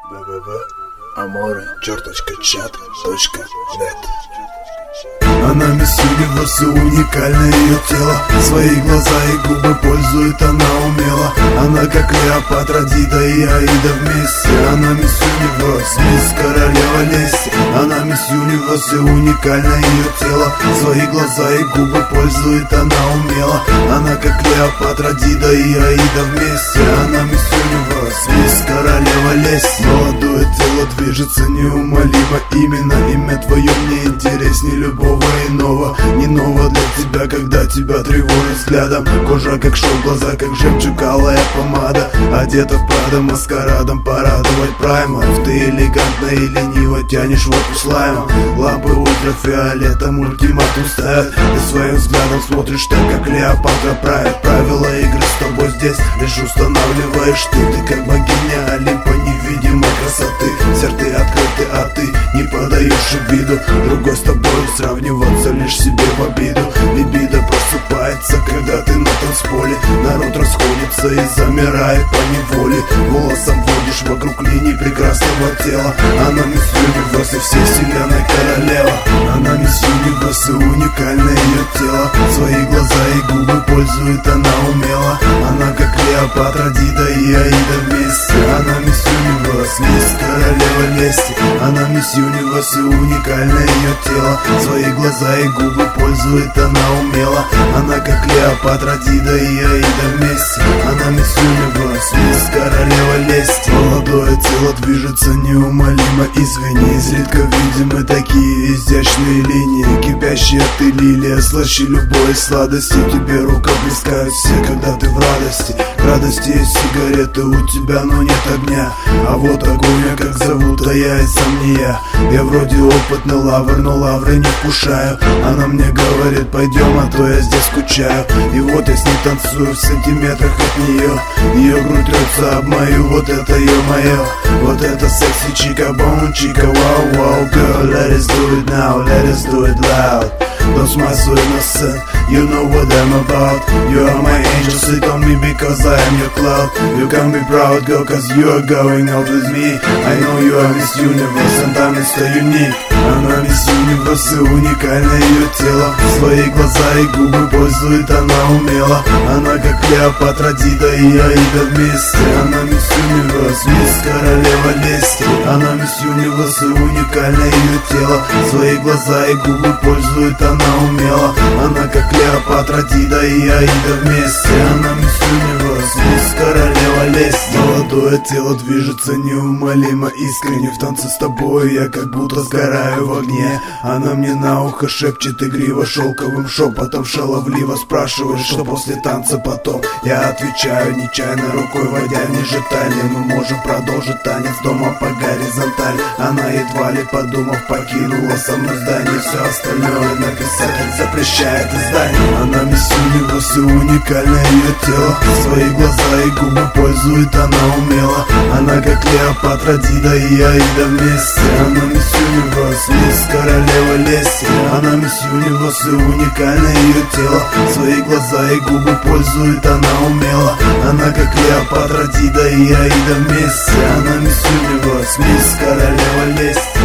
www.amore.chat.net. Она мисс Юниверс и уникальное ее тело. Свои глаза и губы пользует она умело. Она как Клеопатра, Дида и Аида вместе. Она мисс Юниверс, мисс королева лести. Она мисс Юниверс и уникальное ее тело. Свои глаза и губы пользует она умело. Она как Клеопатра, Дида и Аида вместе. Она мисс Юниверс, мисс королева лести. Молодое тело движется неумолимо. Именно имя твое мне интереснее любого иного. Не ново для тебя, когда тебя тревожит взглядом. Кожа как шелк, глаза как жемчуг, алая помада. Одета в Прада маскарадом порадовать праймов. Ты элегантно и лениво тянешь водку слаймом. Лапы ультрафиолетом ультиматум ставят. Ты своим взглядом смотришь так, как Клеопатра правит. Правила игры с тобой здесь лишь устанавливаешь ты. Ты как богиня Олимпа невидимой красоты. Все рты открыты, а ты не подаешь виду. Другой с тобой сравниваться лишь себе в обиду. Либидо просыпается, когда ты на танцполе. Народ расходится и замирает по неволе. Волосом водишь вокруг линий прекрасного тела. Она мисс Юниверс и всей вселенной королева. Она мисс Юниверс и уникальное ее тело. Свои глаза и губы пользует она умело. Она как Клеопатра, Дида и Аида вместе. Она мисс Юниверс, мисс королева лести. Она мисс Юниверс и уникальное ее тело. Свои глаза и губы пользует она умело. Она как Клеопатра, Дида и Аида вместе. Она мисс Юниверс, мисс королева лести. Молодое тело движется неумолимо. Извини, изредка видимы такие изящные линии. Кипящая ты лилия, слаще любой сладости. Тебе рукоплескают все, когда ты в радости. К радости есть сигареты у тебя, но нет огня. А вот огонь, как зовут, а я и сам не я. Я вроде опытный лавр, но лавры не вкушаю. Она мне говорит, пойдем, а то я здесь скучаю. И вот я с ней танцую в сантиметрах от нее. Ее грудь рвется об мою, вот это ё-моё. Вот это секси чика, бон чика, вау, вау, girl. Let us do it now, let us do it loud. Don't smile so innocent, you know what I'm about. You are my angel, sit on me because I am your cloud. You can be proud, girl, cause you are going out with me. I know you are Miss Universe, and I'm Mr. Unique. Она мисс Юниверс и уникальное ее тело. Свои глаза и губы пользует она умело. Она как Клеопатра, Дида и Аида вместе. Она мисс Юниверс, мисс королева лести. Она мисс Юниверс и уникальное ее тело. Свои глаза и губы пользует она умело. Она как Клеопатра, Дида и Аида вместе. Она мисс Юниверс, мисс королева лести. Молодое тело движется неумолимо, искренне в танце с тобой. Я как будто сгораю в огне. Она мне на ухо шепчет игриво шелковым шепотом. Шаловливо спрашивает, что после танца потом. Я отвечаю нечаянно, рукой водя ниже талии. Мы можем продолжить танец дома по горизонтали. Она едва ли подумав покинула со мной здание. Все остальное написать запрещает издание. Она мисс Юниверс и уникальное ее тело. Свои глаза и губы пользует она умело. Она как Клеопатра, Дида и Аида вместе. Она мисс Юниверс, мисс королева лести. Она мисс Юниверс и уникальное ее тело. Свои глаза и губы пользует она умело. Она как Клеопатра, Дида и Аида вместе. Она мисс Юниверс, мисс королева лести.